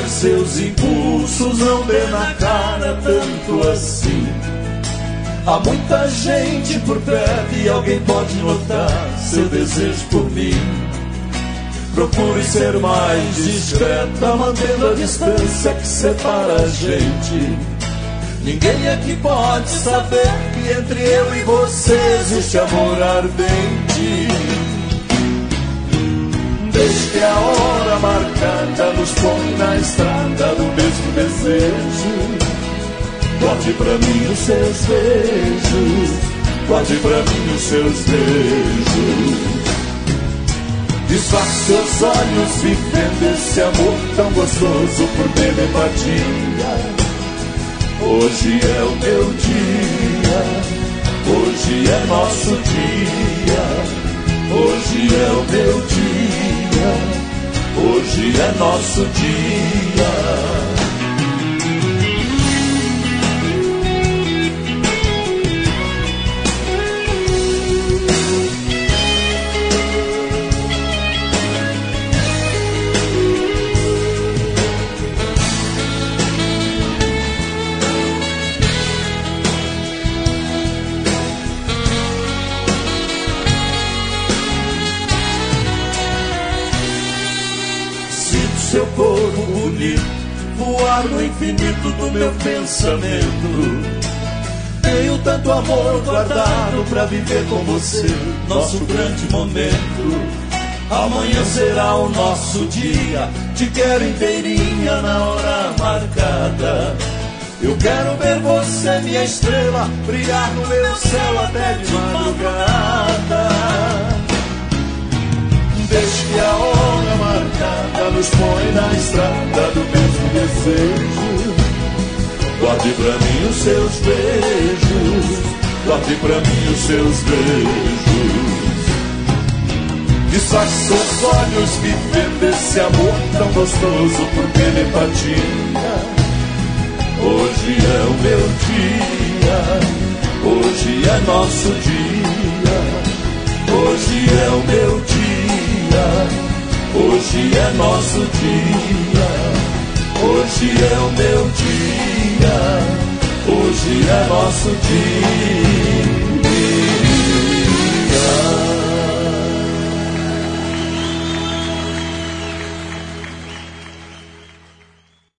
seguir seus impulsos, não dê na cara tanto assim. Há muita gente por perto e alguém pode notar seu desejo por mim. Procure ser mais discreta, mantendo a distância que separa a gente. Ninguém aqui pode saber que entre eu e você existe amor ardente. Desde que a hora marcada nos põe na estrada do mesmo desejo. Guarde pra mim os seus beijos, guarde pra mim os seus beijos. Disfarce seus olhos vivendo esse amor tão gostoso por telepatia. Hoje é o meu dia, hoje é nosso dia. Hoje é o meu dia, hoje é nosso dia. Seu corpo bonito voar no infinito do meu pensamento. Tenho tanto amor guardado pra viver com você nosso grande momento. Amanhã será o nosso dia, te quero inteirinha na hora marcada. Eu quero ver você, minha estrela, brilhar no meu céu até de madrugada. Desde que a hora marcada nos põe na estrada do mesmo desejo. Guarde pra mim os seus beijos, guarde pra mim os seus beijos. Disfarce seus olhos vivendo esse amor tão gostoso por telepatia. Hoje é o meu dia, hoje é nosso dia. Hoje é o meu dia, hoje é nosso dia. Hoje é o meu dia, hoje é nosso dia.